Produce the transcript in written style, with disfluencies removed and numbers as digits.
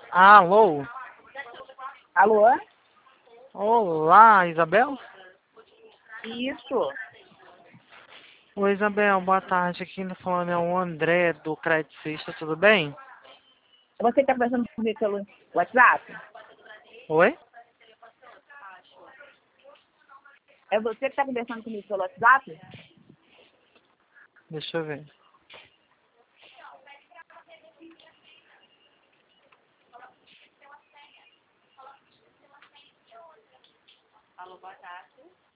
Alô? Alô? Olá, Isabel? Isso. Oi, Isabel, boa tarde. Aqui ainda falando é o André do Credicista, tudo bem? Você está conversando comigo pelo WhatsApp? Oi? É você que está conversando comigo pelo WhatsApp? Deixa eu ver. Alô, boa tarde.